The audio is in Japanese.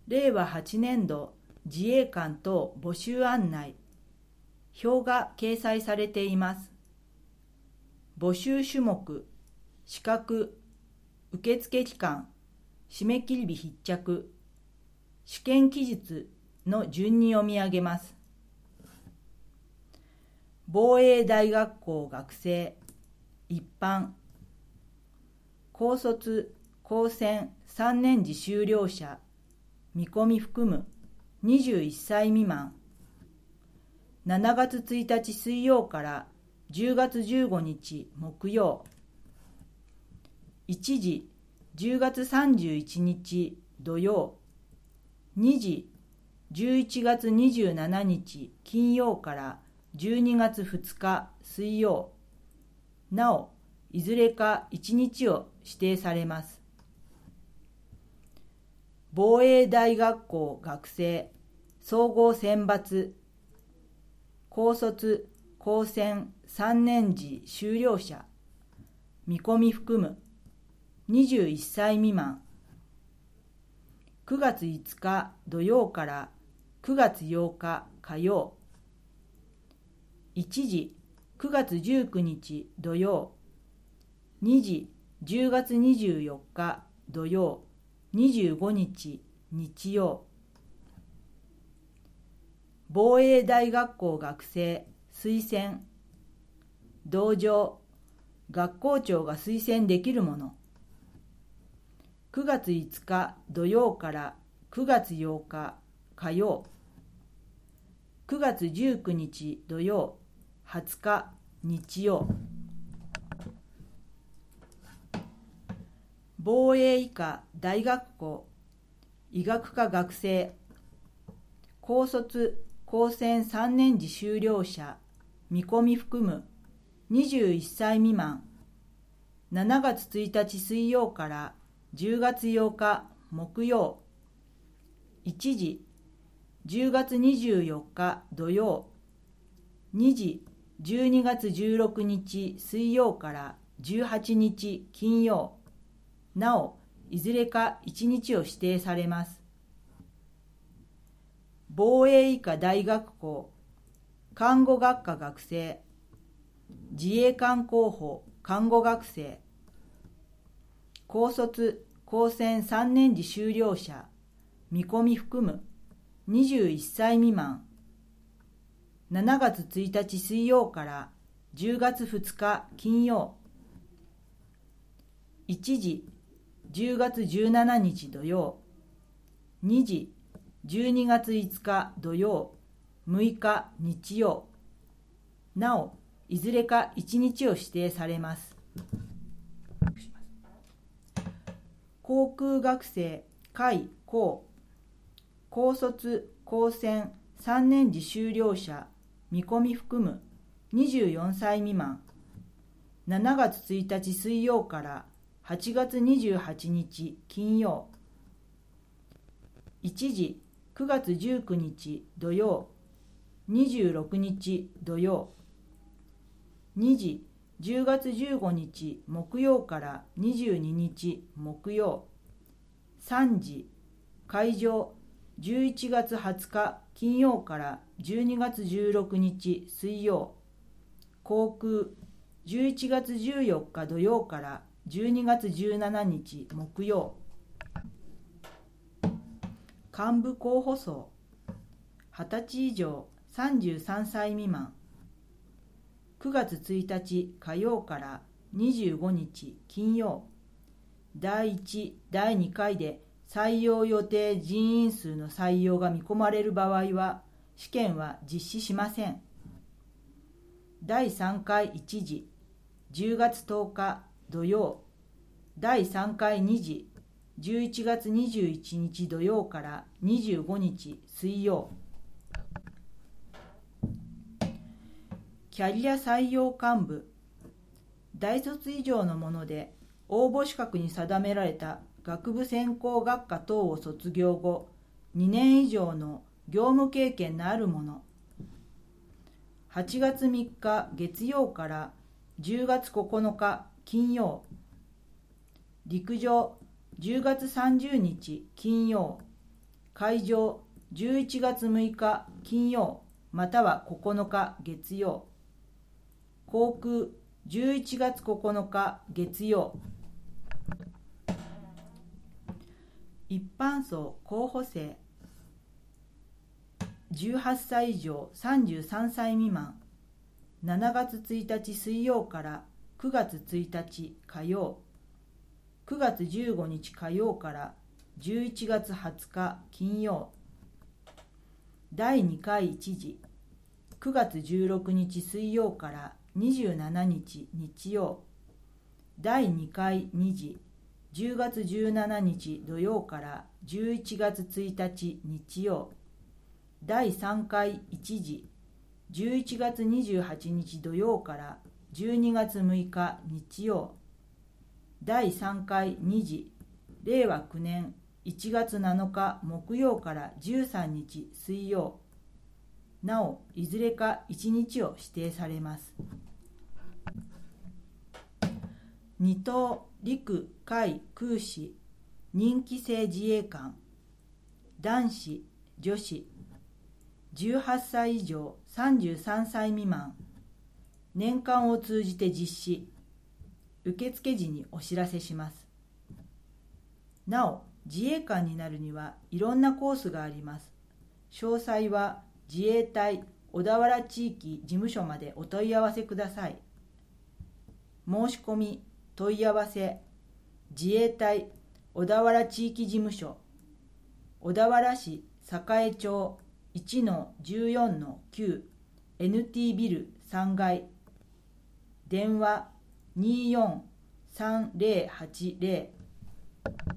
令和8年度自衛官等募集案内、表が掲載されています。募集種目、資格、受付期間、締め切り日必着、試験期日の順に読み上げます。防衛大学校学生、一般、高卒、高専3年次修了者、見込み含む21歳未満、7月1日水曜から10月15日木曜、1時10月31日土曜、2時11月27日金曜から12月2日水曜、なおいずれか1日を指定されます。防衛大学校学生総合選抜、高卒高専3年次修了者、見込み含む21歳未満、9月5日土曜から9月8日火曜、1時9月19日土曜、2時10月24日土曜、25日日曜。防衛大学校学生推薦、同乗、学校長が推薦できるもの。9月5日土曜から9月8日火曜、9月19日土曜、20日日曜。防衛医科大学校医学科学生、高卒高専3年次修了者、見込み含む21歳未満、7月1日水曜から10月8日木曜、1時10月24日土曜、2時12月16日水曜から18日金曜、なおいずれか1日を指定されます。防衛医科大学校看護学科学生、自衛官候補看護学生、高卒高専3年次修了者、見込み含む21歳未満、7月1日水曜から10月2日金曜、1時10月17日土曜、2時12月5日土曜、6日日曜、なおいずれか1日を指定されます。航空学生海高、高卒高専3年次修了者、見込み含む24歳未満、7月1日水曜から8月28日金曜、1時9月19日土曜、26日土曜、2時10月15日木曜から22日木曜、3時会場11月20日金曜から12月16日水曜、航空11月14日土曜から12月17日木曜。幹部候補層20歳以上33歳未満、9月1日火曜から25日金曜、第1、第2回で採用予定人員数の採用が見込まれる場合は試験は実施しません。第3回1次10月10日土曜、第3回2次11月21日土曜から25日水曜。キャリア採用幹部、大卒以上のもので応募資格に定められた学部専攻学科等を卒業後2年以上の業務経験のあるもの。8月3日月曜から10月9日金曜、陸上10月30日金曜、 会場11月6日金曜または9日月曜。航空11月9日月曜。一般層候補生18歳以上33歳未満、7月1日水曜から9月1日火曜、9月15日火曜から11月20日金曜。第2回1次、9月16日水曜から27日日曜。第2回2次、10月17日土曜から11月1日日曜。第3回1次、11月28日土曜から12月6日日曜。第3回2次、令和9年1月7日木曜から13日水曜。なお、いずれか1日を指定されます。2等陸海空士任期制自衛官、男子女子18歳以上33歳未満、年間を通じて実施。受付時にお知らせします。なお、自衛官になるにはいろんなコースがあります。詳細は自衛隊小田原地域事務所までお問い合わせください。申し込み問い合わせ、自衛隊小田原地域事務所、小田原市栄町 1-14-9 NT ビル3階、電話243080